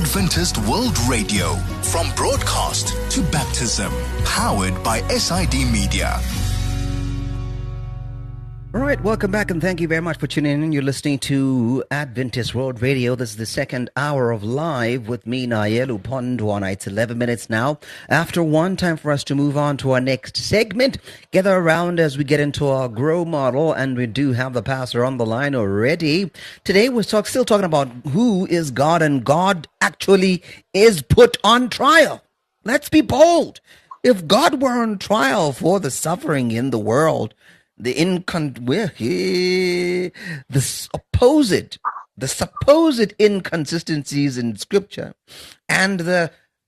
Adventist World Radio, from broadcast to baptism, powered by SID Media. All right, welcome back, and thank you very much for tuning in. You're listening to Adventist World Radio. This is the second hour of Live with me, Nayel Upondwana. It's 11 minutes now. After one, time for us to move on to our next segment. Gather around as we get into our Grow model, and we do have the pastor on the line already. Today, we're still talking about who is God, and God actually is put on trial. Let's be bold. If God were on trial for the suffering in the world, the supposed inconsistencies in Scripture, and the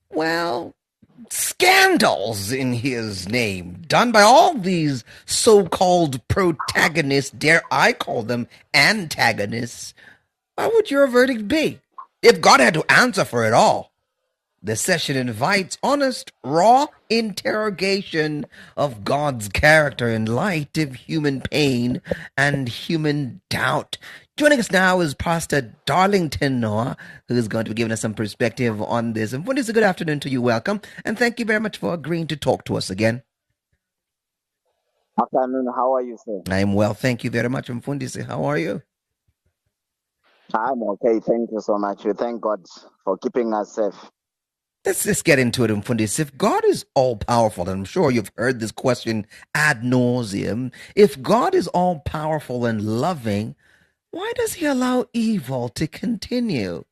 scandals in his name done by all these so-called protagonists, dare I call them antagonists, what would your verdict be if God had to answer for it all? The session invites honest, raw interrogation of God's character in light of human pain and human doubt. Joining us now is Pastor Darlington Noah, who is going to be giving us some perspective on this. And Mfundisi, good afternoon to you. Welcome. And thank you very much for agreeing to talk to us again. Afternoon. How are you, sir? I'm well. Thank you very much. Mfundisi, how are you? I'm okay. Thank you so much. We thank God for keeping us safe. Let's just get into it, Mfundisi. If God is all-powerful, and I'm sure you've heard this question ad nauseum, if God is all-powerful and loving, why does he allow evil to continue?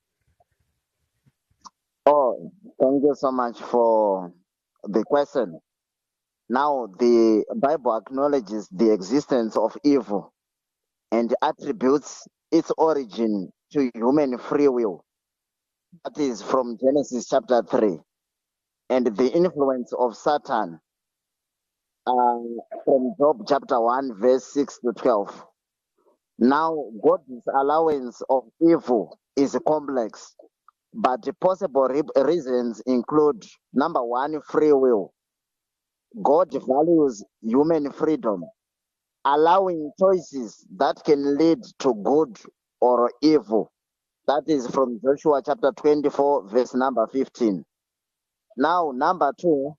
Oh, thank you so much for the question. Now, the Bible acknowledges the existence of evil and attributes its origin to human free will. That is from Genesis chapter 3. And the influence of Satan from Job chapter 1, verse 6 to 12. Now, God's allowance of evil is complex, but the possible reasons include, number one, free will. God values human freedom, allowing choices that can lead to good or evil. That is from Joshua chapter 24, verse number 15. Now, number two,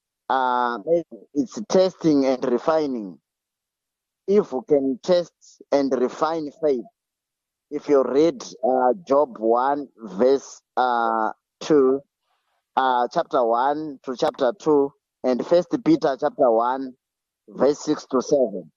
it's testing and refining. Evil can test and refine faith. If you read Job 1, verse 2, chapter 1 to chapter 2, and 1 Peter chapter 1, verse 6 to 7.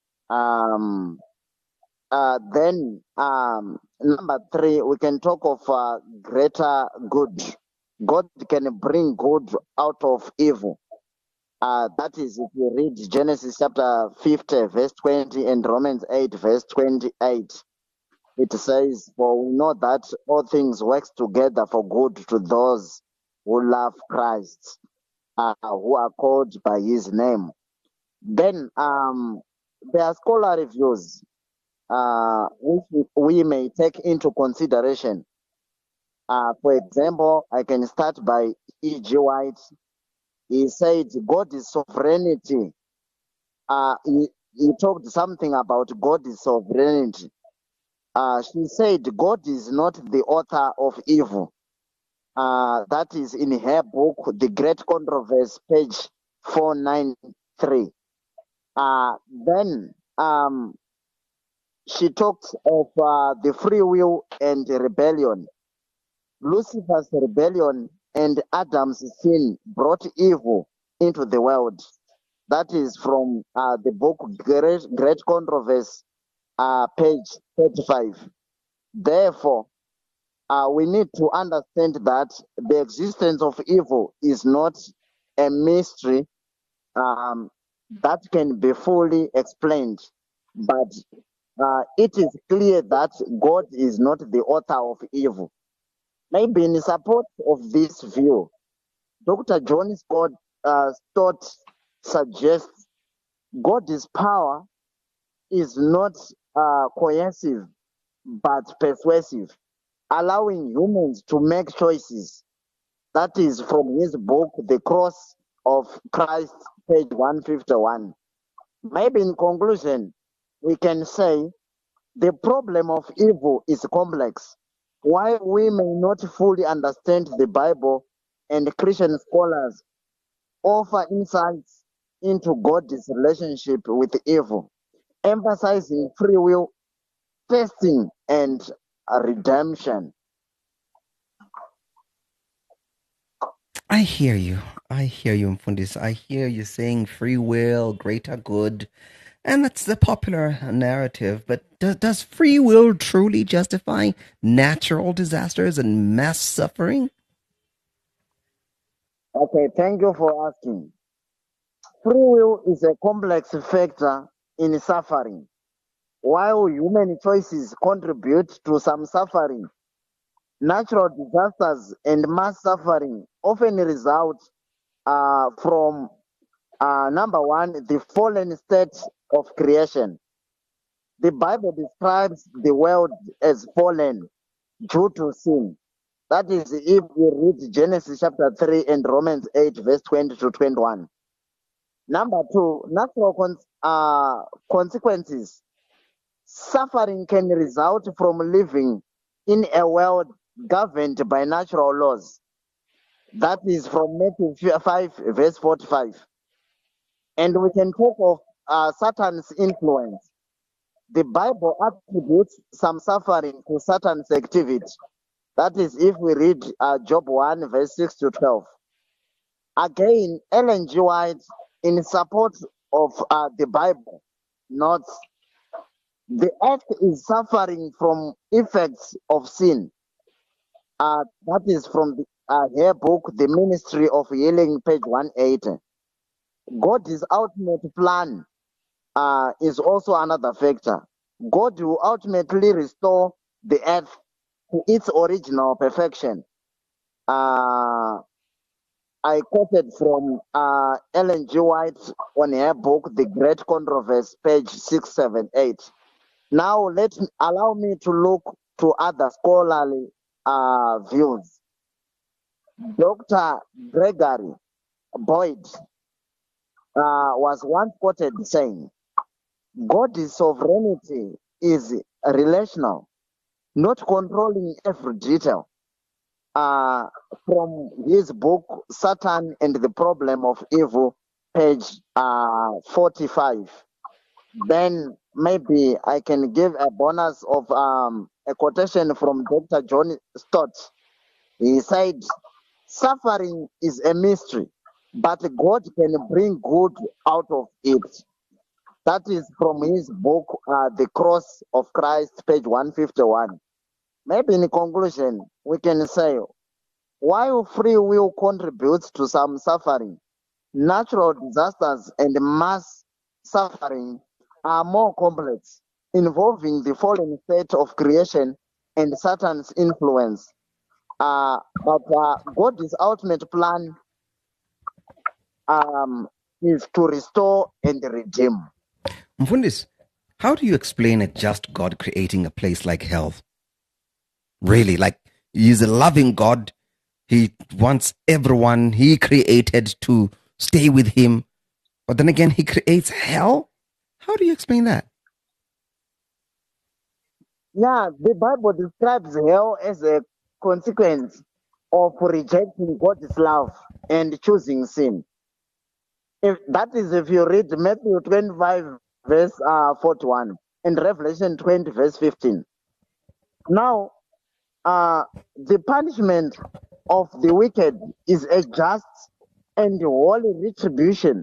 Then number three, we can talk of greater good. God can bring good out of evil. That is, if you read Genesis chapter 50, verse 20, and Romans 8, verse 28, it says, "For we know that all things work together for good to those who love Christ, who are called by his name." Then there are scholarly views which we may take into consideration. For example, I can start by E.G. White. He said God's sovereignty. He talked something about God's sovereignty. She said God is not the author of evil. That is in her book, The Great Controversy, page 493. Then she talks of the free will and rebellion. Lucifer's rebellion and Adam's sin brought evil into the world. That is from the book Great Controversy, page 35. Therefore, we need to understand that the existence of evil is not a mystery that can be fully explained, but it is clear that God is not the author of evil. Maybe in support of this view, Dr. John Stott suggests God's power is not coercive but persuasive, allowing humans to make choices. That is from his book, The Cross of Christ, page 151. Maybe in conclusion, we can say the problem of evil is complex, While we may not fully understand the Bible, and Christian scholars offer insights into God's relationship with evil, emphasizing free will, testing, and redemption. I hear you. I hear you, Mfundis. I hear you saying free will, greater good. And that's the popular narrative. But does free will truly justify natural disasters and mass suffering? Okay, thank you for asking. Free will is a complex factor in suffering. While human choices contribute to some suffering, natural disasters and mass suffering often result from number one, the fallen state of creation. The Bible describes the world as fallen due to sin. That is, if we read Genesis chapter 3 and Romans 8, verse 20 to 21. Number two, natural consequences. Suffering can result from living in a world governed by natural laws. That is from Matthew 5, verse 45. And we can talk of Satan's influence. The Bible attributes some suffering to Satan's activity. That is, if we read Job 1, verse 6 to 12. Again, Ellen G. White, in support of the Bible, notes the earth is suffering from effects of sin. That is from her book, The Ministry of Healing, page 180. God's ultimate plan is also another factor. God will ultimately restore the earth to its original perfection. I quoted from Ellen G. White on her book, The Great Controversy, page 678. Now, allow me to look to other scholarly views. Dr. Gregory Boyd was once quoted saying, God's sovereignty is relational, not controlling every detail. From his book, Satan and the Problem of Evil, page 45. Then maybe I can give a bonus of a quotation from Dr. John Stott. He said, suffering is a mystery, but God can bring good out of it. That is from his book, The Cross of Christ, page 151. Maybe in conclusion, we can say, while free will contributes to some suffering, natural disasters and mass suffering are more complex, involving the fallen state of creation and Satan's influence. But God's ultimate plan is to restore and redeem. Mfundis, how do you explain a just God creating a place like hell? Really, like he's a loving God. He wants everyone he created to stay with him. But then again, he creates hell? How do you explain that? Yeah, the Bible describes hell as a consequence of rejecting God's love and choosing sin. If you read Matthew 25, verse 41, and Revelation 20, verse 15. Now, the punishment of the wicked is a just and holy retribution.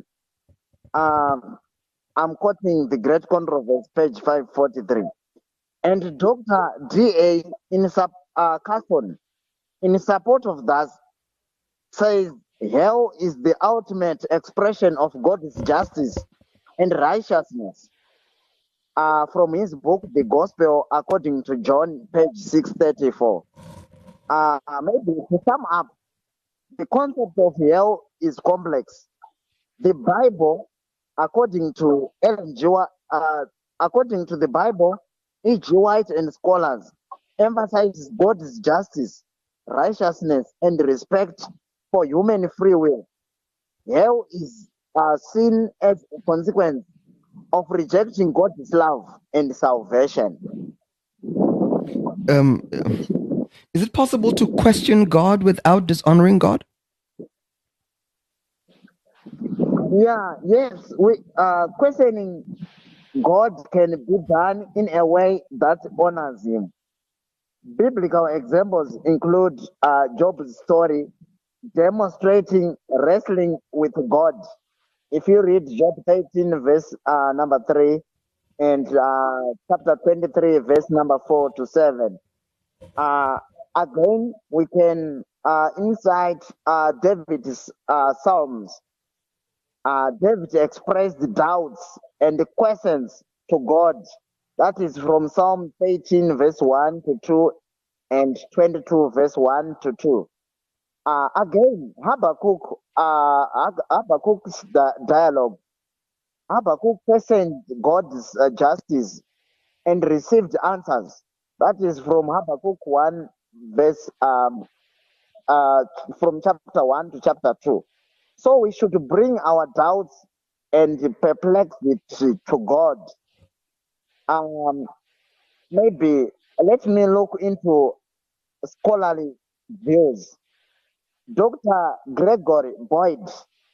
I'm quoting The Great Controversy, page 543. And Dr. D.A. Carson, in support of that, says hell is the ultimate expression of God's justice and righteousness. From his book, The Gospel According to John, page 634. Maybe to sum up, the concept of hell is complex. The Bible, according to according to the Bible, E.G. White and scholars emphasizes God's justice, righteousness, and respect for human free will. Hell is seen as a consequence of rejecting God's love and salvation. Is it possible to question God without dishonoring God? Yes. We questioning God can be done in a way that honors Him. Biblical examples include Job's story demonstrating wrestling with God. If you read Job 13, verse number 3, and chapter 23, verse number 4 to 7, again, we can inside David's Psalms. David expressed doubts and questions to God. That is from Psalm 18, verse 1 to 2, and 22, verse 1 to 2. Again, Habakkuk's dialogue. Habakkuk questioned God's justice and received answers. That is from Habakkuk 1, verse from chapter 1 to chapter 2. So we should bring our doubts and perplexity to God. Maybe let me look into scholarly views. Dr. Gregory Boyd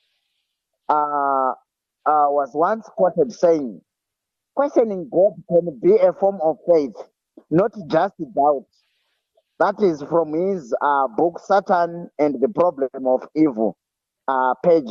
was once quoted saying, questioning God can be a form of faith, not just doubt. That is from his book, Satan and the Problem of Evil, page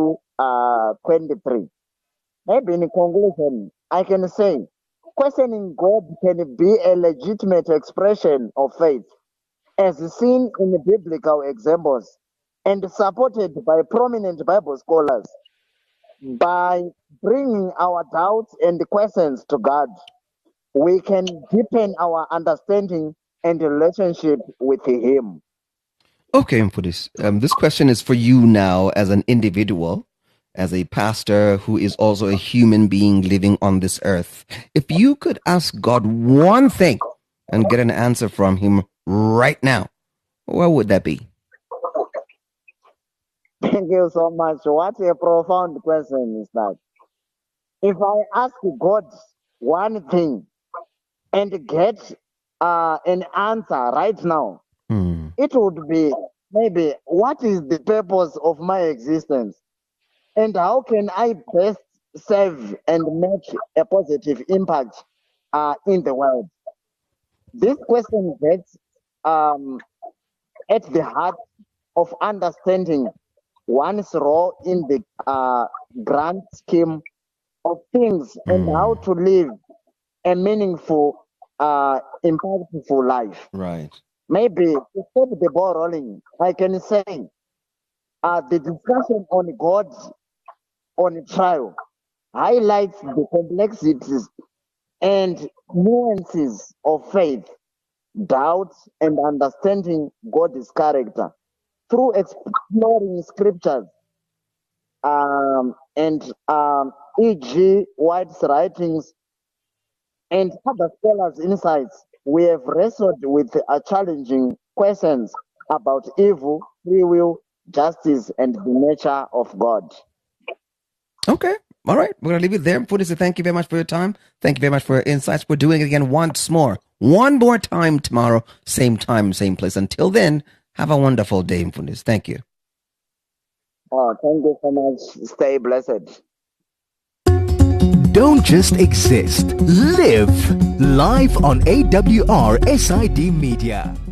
223. Maybe in conclusion, I can say, questioning God can be a legitimate expression of faith, as seen in the biblical examples and supported by prominent Bible scholars. By bringing our doubts and questions to God, we can deepen our understanding and relationship with Him. Okay, for this question is for you now as an individual, as a pastor who is also a human being living on this earth. If you could ask God one thing and get an answer from Him right now, what would that be? Thank you so much. What a profound question is that. If I ask God one thing and get an answer right now, it would be maybe, what is the purpose of my existence? And how can I best serve and make a positive impact in the world? This question gets at the heart of understanding one's role in the grand scheme of things and how to live a meaningful, impactful life. Right. Maybe to stop the ball rolling, I can say the discussion on God on trial highlights the complexities and nuances of faith, doubt, and understanding God's character through exploring scriptures and E.G. White's writings and other scholars' insights. We have wrestled with challenging questions about evil, free will, justice, and the nature of God. Okay. All right. We're going to leave it there. Mfundisi, thank you very much for your time. Thank you very much for your insights. We're doing it again once more. One more time tomorrow. Same time, same place. Until then, have a wonderful day, Mfundisi. Thank you. Oh, thank you so much. Stay blessed. Don't just exist. Live. Live on AWR SID Media.